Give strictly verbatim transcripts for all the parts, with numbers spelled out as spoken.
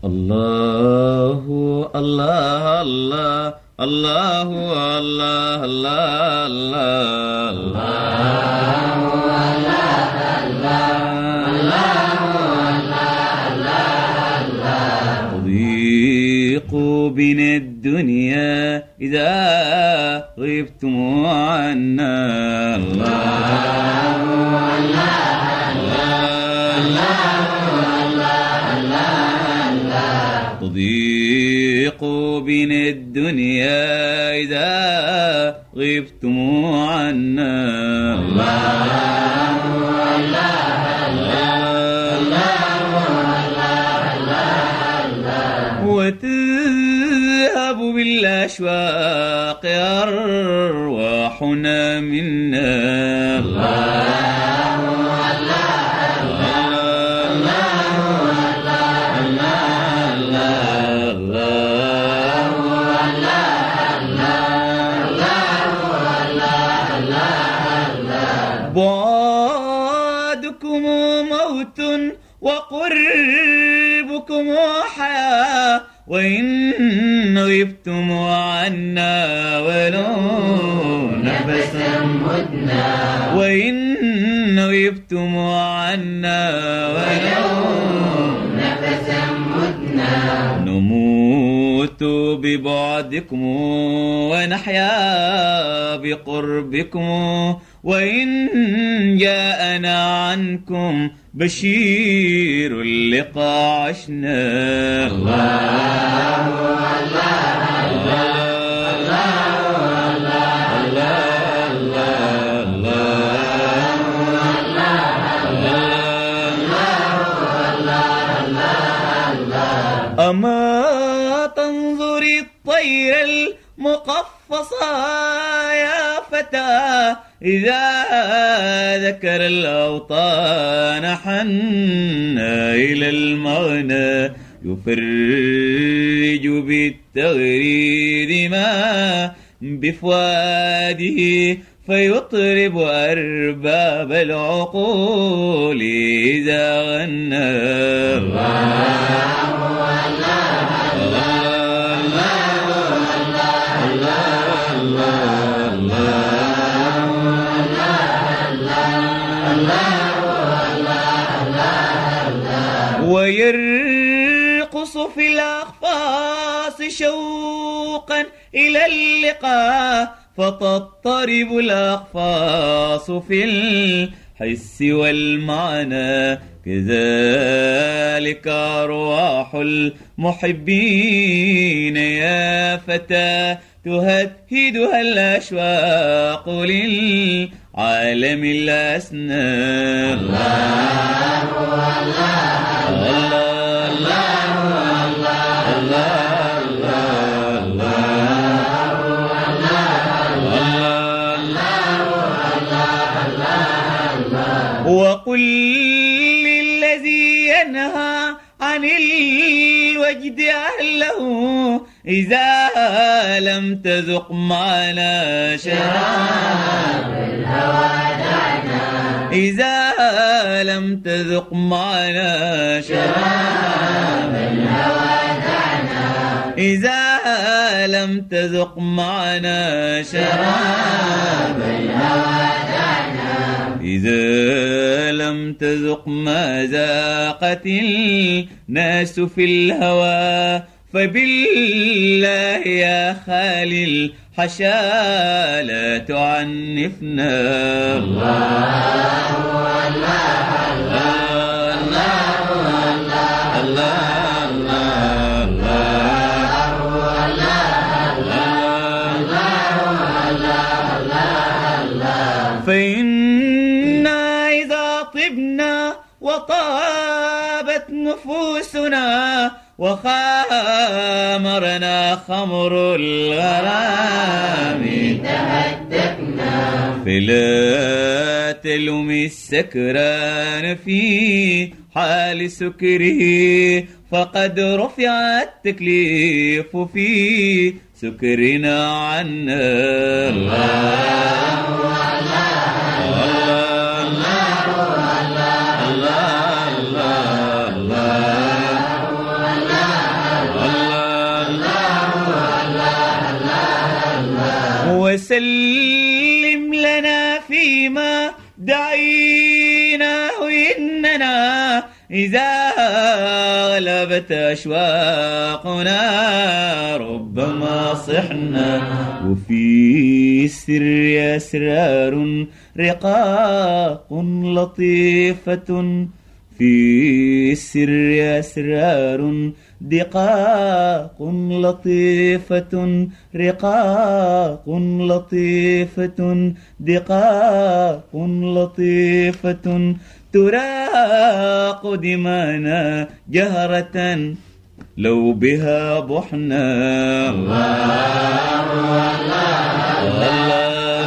الله الله الله الله الله الله الله تضيق بنا الدنيا إذا غبتم عنا الله تضيق بنا الدنيا إذا غبتم عنا الله وتذهب بالأشواق أرواحنا منا الله بعدكم موت وقربكم حياة وإن غبتم عنا ولو نفسا مدنا وإن غبتم عنا ولو نفسا مدنا نموت ببعدكم ونحيا بقربكم وإن جاءنا عنكم بشير اللقاء عشنا الله الله الله أما تنظر الطير المقفصة يا فتى إذا ذكر الأوطان حنا إلى المغنى يفرج بالتغريد ما بفواده فيطرب أرباب العقول إذا غنى الله ويرقص في الأخفاص شوقا إلى اللقاء فتضطرب الأخفاص في الحس والمعنى كذلك أرواح المحبين يا فتى تهدهدها الأشواق للعالم الأسنى الله وقل للذي ينهى عن الوجد أهله إذا لم تذق معنا شراب الهوى دعنا إذا لم تذق معنا شراب الهوى دعنا إذا لم تذق معنا شراب الهوى دعنا إذا لم تذق ما ذاقت الناس في الهوى فبالله يا خالي الحشا لا تعنفنا الله الله الله الله فإنا إذا طبنا وطابت نفوسنا وخامرنا خمر الغرام تهدفنا فلا تلوم السكران في حال سكره فقد رفع التكليف في سكرنا عنا الله الله الله الله وسلم لنا فيما دعيناه إننا إذا غلبت أشواقنا ربما صحنا. وفي السر أسرار رقاق لطيفة، في السر أسرار دقاق لطيفة، رقاق لطيفة، دقاق لطيفة، تراق دمانا جهرة لو بها بحنا. الله الله الله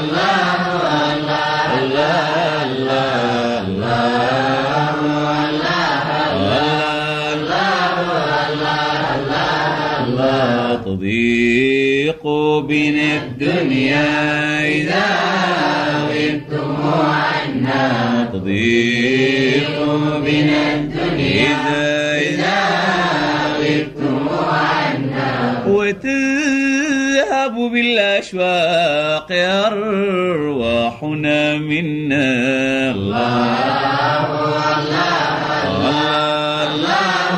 الله. تضيق بنا الدنيا إذا غبتم عنا، تضيق بنا الدنيا إذا غبتم عنا، وتذهب بالأشواق أرواحنا منا. الله الله الله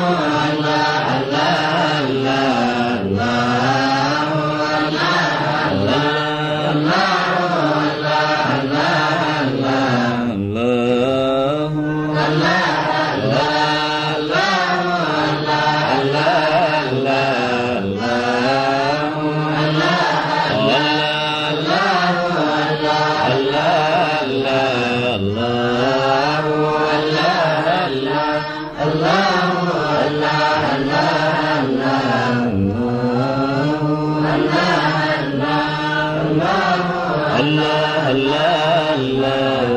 الله الله الله.